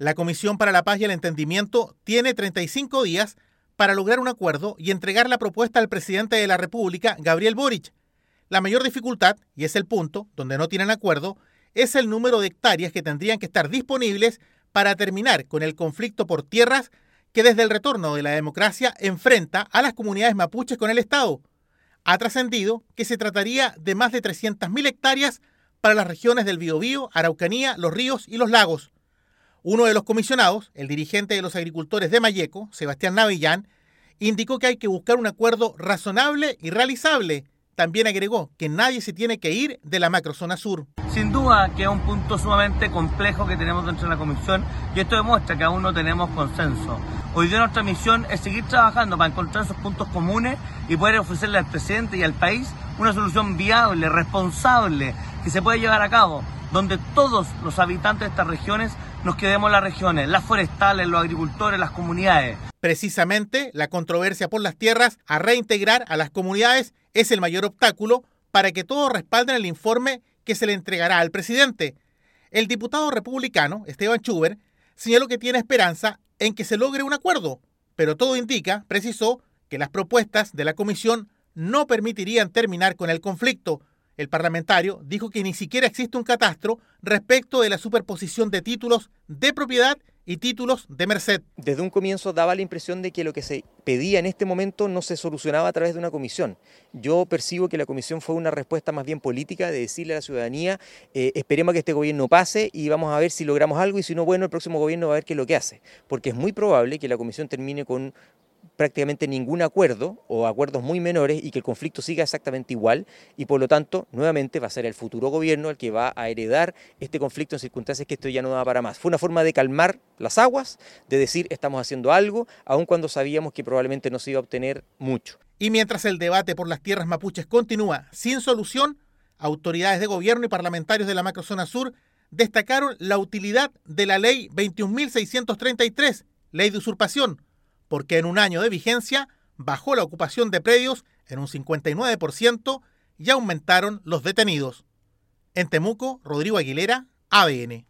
La Comisión para la Paz y el Entendimiento tiene 35 días para lograr un acuerdo y entregar la propuesta al presidente de la República, Gabriel Boric. La mayor dificultad, y es el punto donde no tienen acuerdo, es el número de hectáreas que tendrían que estar disponibles para terminar con el conflicto por tierras que desde el retorno de la democracia enfrenta a las comunidades mapuches con el Estado. Ha trascendido que se trataría de más de 300.000 hectáreas para las regiones del Biobío, Araucanía, Los Ríos y Los Lagos. Uno de los comisionados, el dirigente de los agricultores de Malleco, Sebastián Navillán, indicó que hay que buscar un acuerdo razonable y realizable. También agregó que nadie se tiene que ir de la macrozona sur. Sin duda que es un punto sumamente complejo que tenemos dentro de la comisión y esto demuestra que aún no tenemos consenso. Hoy día nuestra misión es seguir trabajando para encontrar esos puntos comunes y poder ofrecerle al presidente y al país una solución viable, responsable, que se pueda llevar a cabo, donde todos los habitantes de estas regiones nos quedemos en las regiones, las forestales, los agricultores, las comunidades. Precisamente, la controversia por las tierras a reintegrar a las comunidades es el mayor obstáculo para que todos respalden el informe que se le entregará al presidente. El diputado republicano, Esteban Schubert, señaló que tiene esperanza en que se logre un acuerdo, pero todo indica, precisó, que las propuestas de la comisión no permitirían terminar con el conflicto. El parlamentario dijo que ni siquiera existe un catastro respecto de la superposición de títulos de propiedad y títulos de merced. Desde un comienzo daba la impresión de que lo que se pedía en este momento no se solucionaba a través de una comisión. Yo percibo que la comisión fue una respuesta más bien política de decirle a la ciudadanía, esperemos que este gobierno pase y vamos a ver si logramos algo y si no, bueno, el próximo gobierno va a ver qué es lo que hace. Porque es muy probable que la comisión termine con prácticamente ningún acuerdo o acuerdos muy menores y que el conflicto siga exactamente igual y por lo tanto nuevamente va a ser el futuro gobierno el que va a heredar este conflicto en circunstancias que esto ya no da para más. Fue una forma de calmar las aguas, de decir estamos haciendo algo, aun cuando sabíamos que probablemente no se iba a obtener mucho. Y mientras el debate por las tierras mapuches continúa sin solución, autoridades de gobierno y parlamentarios de la macrozona sur destacaron la utilidad de la ley 21.633, ley de usurpación, porque en un año de vigencia bajó la ocupación de predios en un 59% y aumentaron los detenidos. En Temuco, Rodrigo Aguilera, ADN.